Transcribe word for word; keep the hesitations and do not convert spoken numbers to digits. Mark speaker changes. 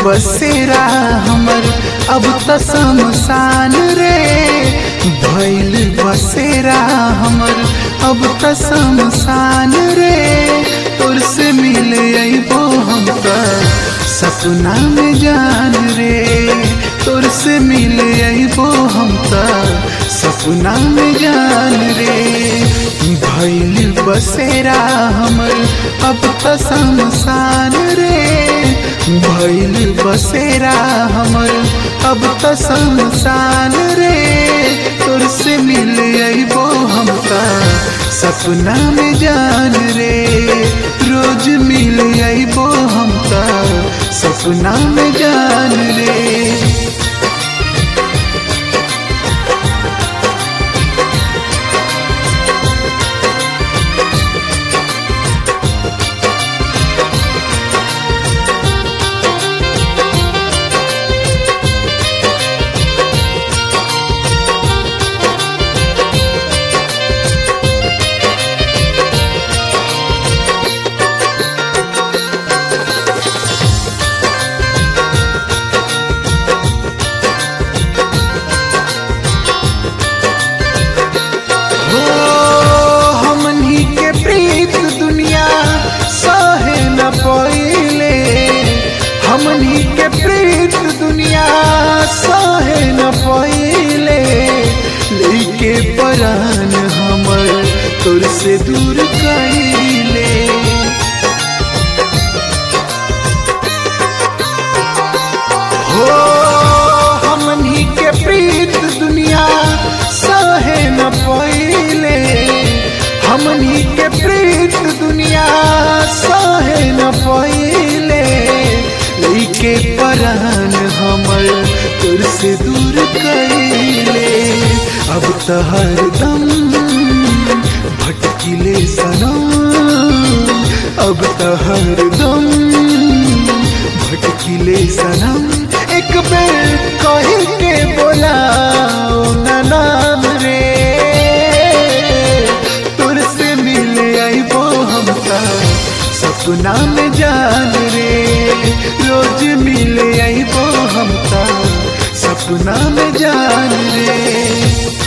Speaker 1: बसेरा हमर अब त शमशान रे, भइल बसेरा हमर अब त शमशान रे। तोर से मिले अइबो हम त सपना में जान रे, तोर से मिले अइबो हम त सपना में जान रे। भइल बसेरा हमर अब त शमशान रे, भइल बसेरा हमर अब त शमशान रे। तोर से मिले अइबो हम त सपना में जान रे, रोज मिले अइबो हम त सपना में जान रे। हमनी के प्रीत दुनिया सहे न पहिले, लेके परान हमर तोर से दूर कइले। हो हमनी के प्रीत दुनिया सहे न पहिले, हमनी के प्रीत दुनिया सहे न पहिले, के परान हमर तोर से दूर कइले। अब त हरदम भटकिले सनम, अब त हरदम भटकिले सनम। एक बेर कह के बोलाओ ना नाम रे, तोर से मिले अइबो हम त सपना में जान रे, रोज मिले अइबो हम त सपना में जान रे।